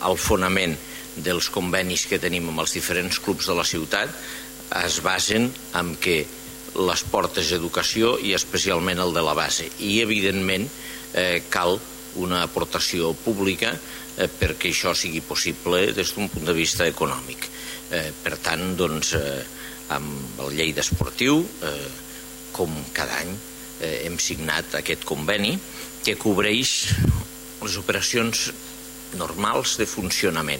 el fonament dels convenis que tenim amb els diferents clubs de la ciutat es basen en que l'esport és educació i especialment el de la base. I, evidentment, cal una aportació pública perquè això sigui possible des d'un punt de vista econòmic. Per tant, doncs, amb el Lleida Esportiu, com cada any, hem signat aquest conveni que cobreix les operacions normals de funcionament.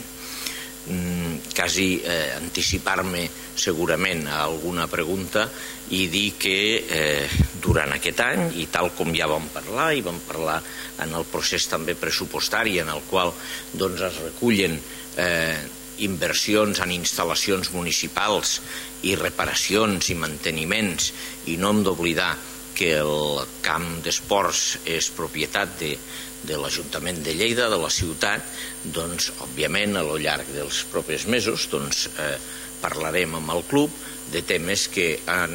Quasi anticipar-me segurament a alguna pregunta i dir que durant aquest any, i tal com ja vam parlar, i vam parlar en el procés també pressupostari en el qual es recullen inversions en instal·lacions municipals i reparacions i manteniments, i no hem d'oblidar que el camp d'esports és propietat de l'Ajuntament de Lleida, de la ciutat, doncs, òbviament, a lo llarg dels propers mesos, parlarem amb el club de temes que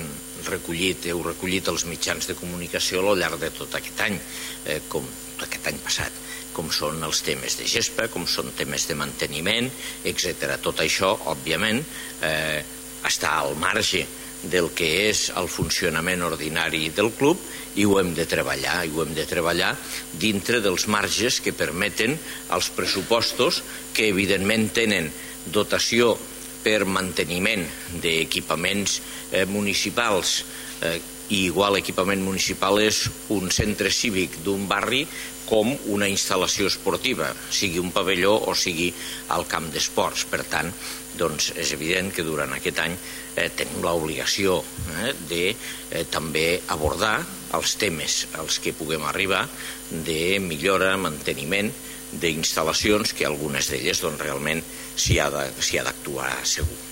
heu recollit els mitjans de comunicació al llarg de tot aquest any, com aquest any passat, com són els temes de gespa, com són temes de manteniment, etc. Tot això, òbviament, està al marge del que és el funcionament ordinari del club i ho hem de treballar dintre dels marges que permeten els pressupostos que evidentment tenen dotació per manteniment d'equipaments municipals, i igual equipament municipal és un centre cívic d'un barri com una instal·lació esportiva, sigui un pavelló o sigui al camp d'esports. Per tant, doncs és evident que durant aquest any tenim l'obligació de també abordar els temes als que puguem arribar de millora, manteniment d'instal·lacions, que algunes d'elles realment s'hi ha d'actuar segur.